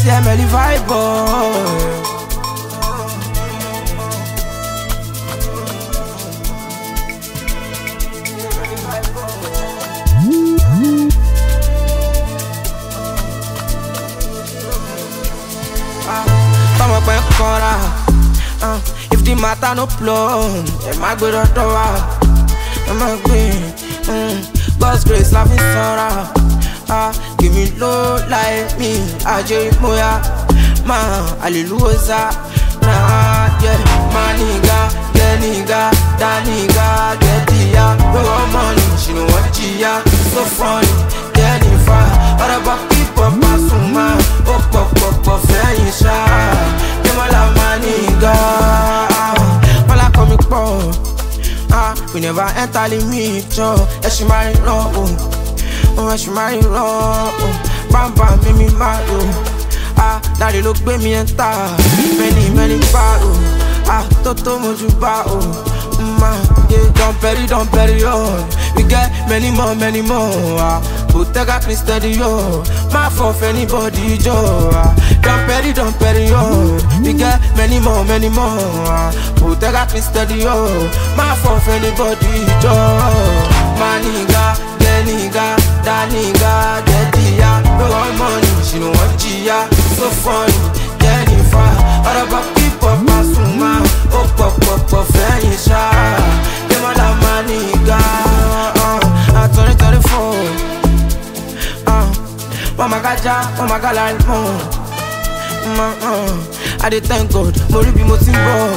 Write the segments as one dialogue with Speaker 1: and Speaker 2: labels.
Speaker 1: see Emily vibe, boy. If the matter no plumb, am I good or am I green? God's grace, loving sorrow. Give me low like me, Ajay Moya, man, hallelujah. Nah, yeah, my nigga, yeah, nigga, that nigga, get the ya. We want money, she don't want ya. So funny, yeah, nifa. What about people, Pasuma? Oh, fair, you shy. We never enter the meter. Yeah, she marry wrong. Oh, she marry wrong. Bam bam, make me mad. Now they look baby and tar. Many bad. Toto moju ba. Yeah, don't bury on. We get many more. Bottega please steady yo. My fault anybody Joe. Don't bury yo. We get many more. Bottega please steady yo. My fault anybody Joe. My nigga, the nigga, that nigga, get the ya. No want money, she don't want ya. So funny, Jennifer. All about people, Pasuma. Oh, fair you shy. Them all that my nigga. 2024. Mama gala more. I dey thank God, Mori be mo timbo.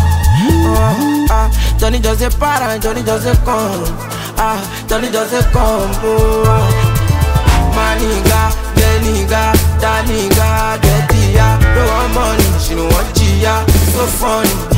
Speaker 1: Johnny just a para, Johnny just a come. Johnny just a come. My nigga, the nigga, that nigga, get the ya. No want money, she don't want ya. So funny.